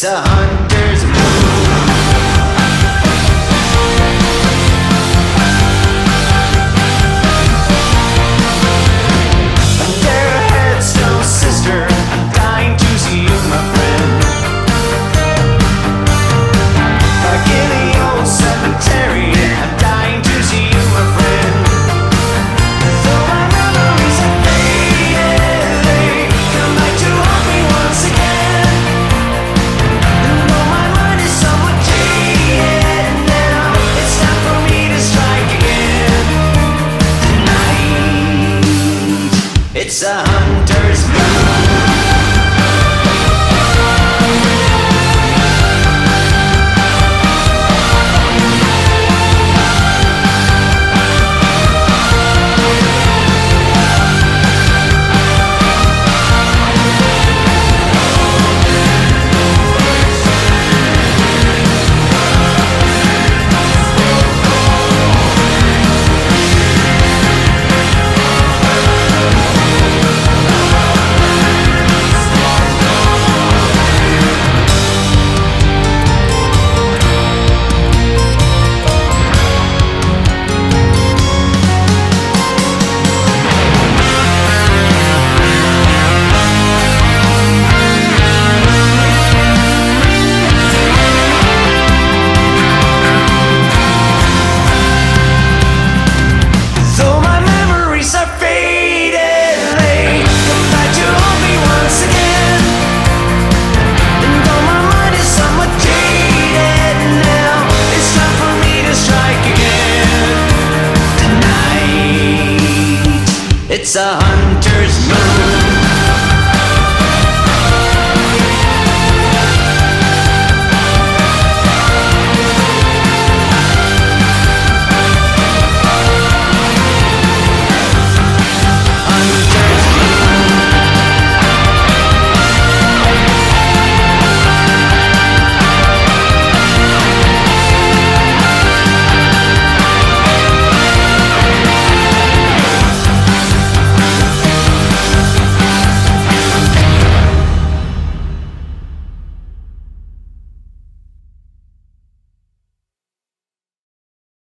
It's a hunter's moon. Under a headstone, sister, I'm dying to see you, my friend. Back in the old cemetery, I'm dying to see you, my friend. Though my memories are faded, they come back to haunt me once again. And though my mind is somewhat jaded now, it's time for me to strike again. Tonight, it's a hunter's moon. Though my memories are faded, they come back to haunt me once again. And though my mind is somewhat jaded now, it's time for me to strike again. Tonight, it's a hunter's moon.